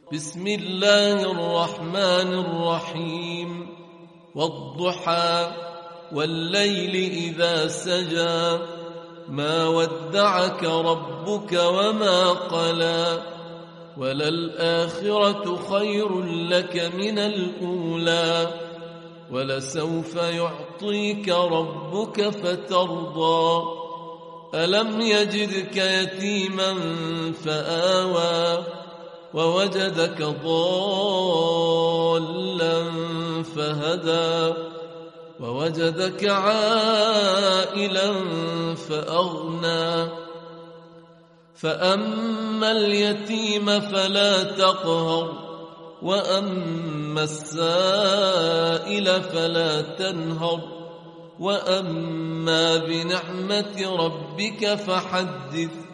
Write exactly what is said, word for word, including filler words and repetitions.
بسم الله الرحمن الرحيم والضحى والليل إذا سجى ما ودعك ربك وما قلى وللآخرة خير لك من الأولى ولسوف يعطيك ربك فترضى ألم يجدك يتيما فآوى ووجدك ضالا فهدى ووجدك عائلا فأغنى فأما اليتيم فلا تقهر وأما السائل فلا تنهر وأما بنعمة ربك فحدث